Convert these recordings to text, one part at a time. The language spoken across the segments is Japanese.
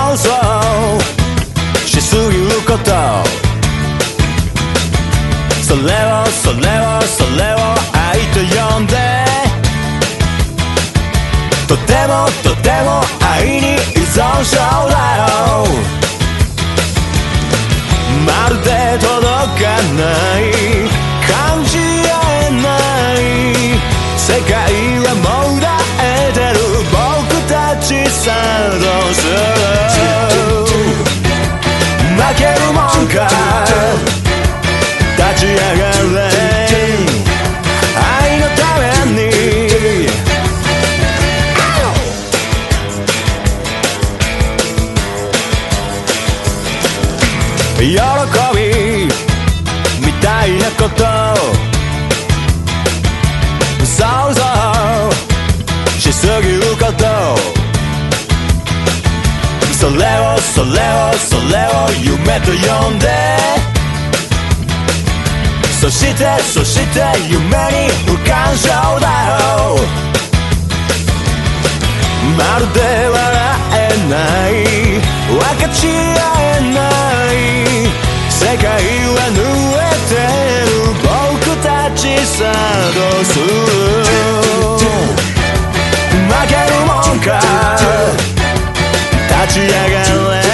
想像しすぎること、それを愛と呼んで、とても愛に依存症だよ。まるで届かない、感じ合えない、世界はもうだえてる僕たちさ、どうする？負けるもんか、立ち上がれ、愛のために。喜びみたいなこと想像しすぎること、それを夢と呼んで、そして夢に不干渉だよ。まるで笑えない、分かち合えない、世界は濡れてる僕たちさ、どうする？負けるもんか、立ち上がれ、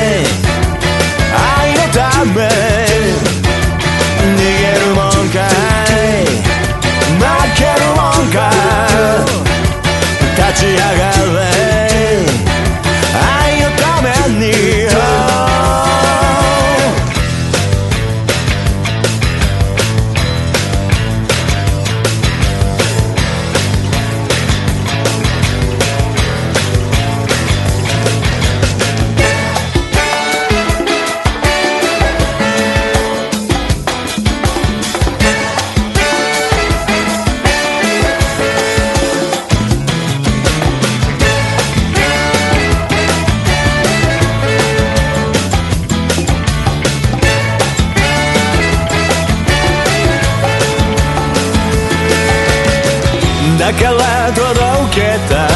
愛のため、逃げるもんかい、負けるもんか、立ち上がれ、愛のために。だから届けた